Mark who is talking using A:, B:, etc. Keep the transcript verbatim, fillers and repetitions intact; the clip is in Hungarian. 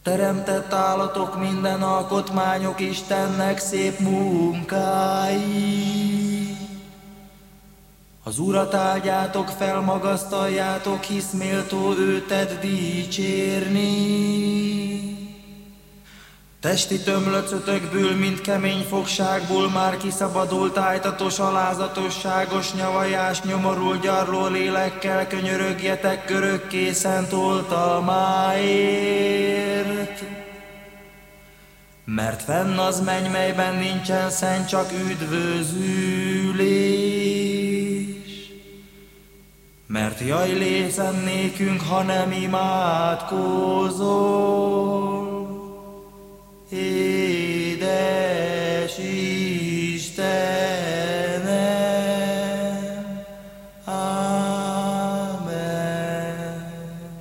A: Teremtett állatok, minden alkotmányok Istennek szép munkái. Az Urat áldjátok fel, magasztaljátok, hisz méltó őtet dicsérni. Testi tömlöcötökből, mint kemény fogságból már kiszabadult ájtatos, alázatosságos, nyavajás, nyomorult, gyarló lélekkel könyörögjetek körökké szent oltalmáért. Mert fenn az menny, melyben nincsen szent, csak üdvözülés. Mert jaj lészen nékünk, ha nem imádkozol.